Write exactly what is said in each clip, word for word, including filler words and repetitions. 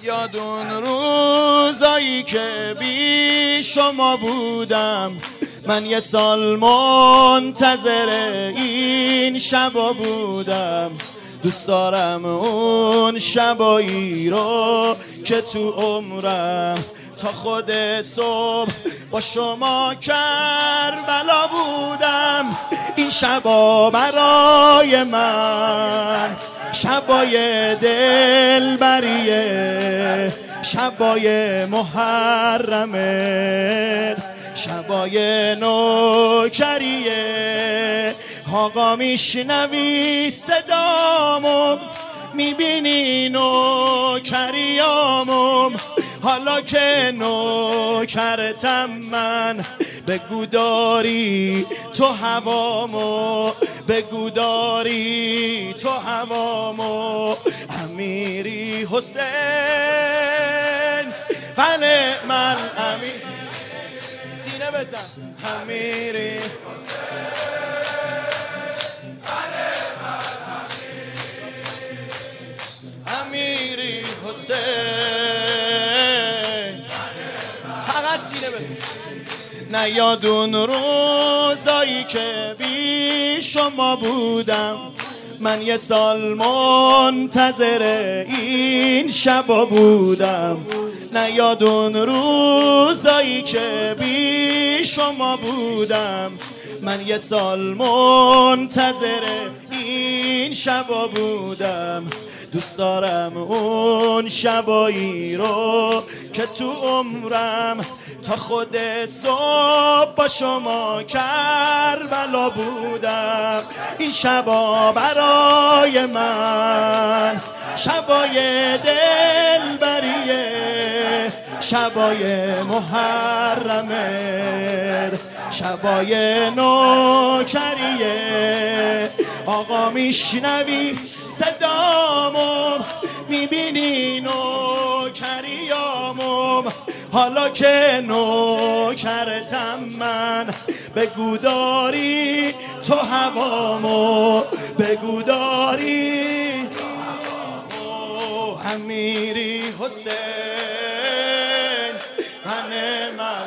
یادون روزایی که بی شما بودم، من یه سال منتظر این شبا بودم. دوست دارم اون شبایی رو که تو عمرم تا خود صبح با شما کربلا بودم. این شبا برای من شبای دلبریه، شبای محرمه، شبای نوکریه. آقا میشنوی صدامو، میبینی نوکریامم، حالا که نوکرتم من، بگو داری تو هوامو، بگو داری تو هوامو. امیری حسین بله من امیر، سینه بزن. امیری امیری حسین، فقط سینه بزن. نه یادون روزایی که بی شما بودم، من یه سال منتظر این شبا بودم. نه یادون روزایی که بی شما بودم، من یه سال منتظر این شبا بودم. دوست دارم اون شبایی رو که تو عمرم تا خود صبح با شما کربلا بودم. این شبا برای من شبای دلبریه، شبای محرمه، شبای نوکریه. آقا میشنوی صدامم، میبینی نوکریامم، حالا که نوکرتم من، بگو داری تو هوامو، بگو داری امیری حسین من من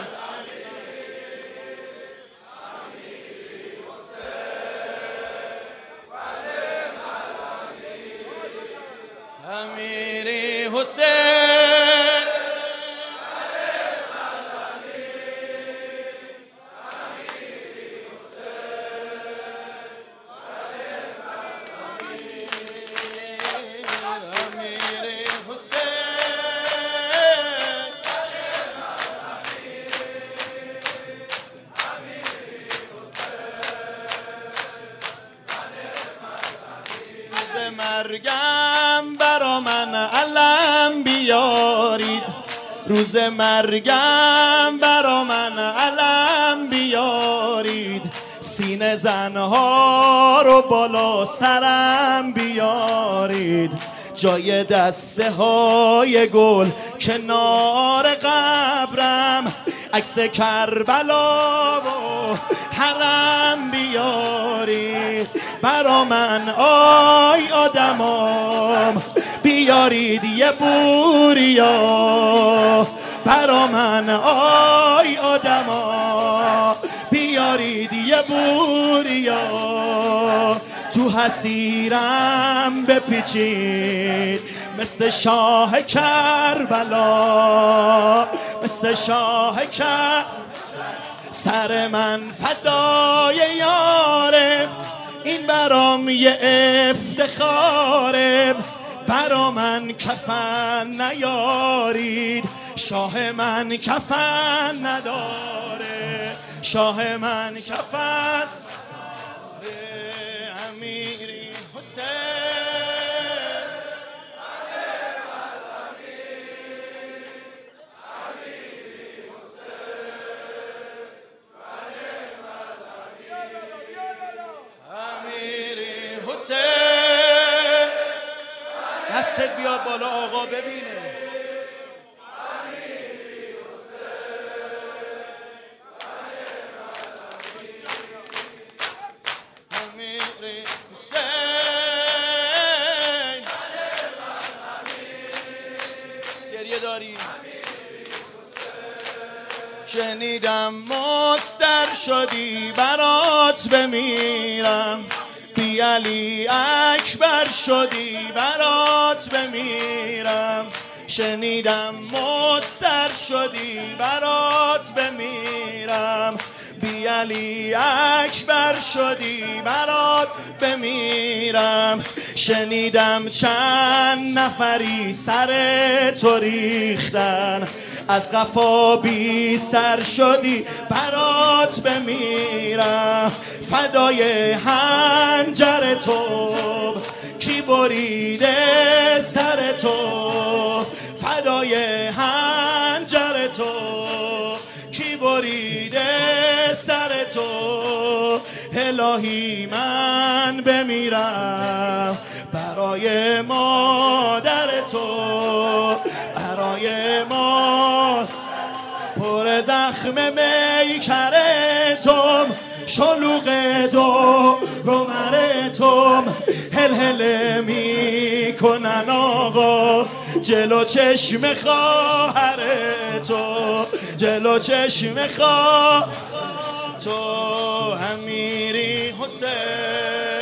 امیری حسین مرگم برا من علم بیارید، روز مرگم برا من علم بیارید. سینه زنها رو بالا سرم بیارید، جای دسته های گل کنار قبرم، عکس کربلا و حرم بیارید. برا من آی آدمام بیارید یه بوریا، برا من آی آدما بیارید یه بوریا. تو حسیرم بپیچید مثل شاه کربلا، مثل شاه کربلا. سر من فدای یاره، این برام یه افتخاره. برا من کفن نیارید، شاه من کفن نداره، شاه من کفن. امیری حسین حسین، دستت بیاد بالا آقا ببینه. امیری حسین اگه داری. شنیدم مستر شدی برات بمیرم، بی علی اکبر شدی برات بمیرم. شنیدم مستر شدی برات بمیرم، بی علی اکبر شدی برات بمیرم. شنیدم چند نفری سر تو ریختن، از قفا بی سر شدی برات بمیرم. فدای حنجر تو کی بریده سر تو، فدای حنجر تو کی بریده سر تو. الهی من بمیرم برای مادر تو، برای ما پر زخم میکرتم، شلوغ دو رو مرتم. هل هل میکنن آقا جلو چشم خواهر تو، جلو چشم خواهر تو. هم میری حسین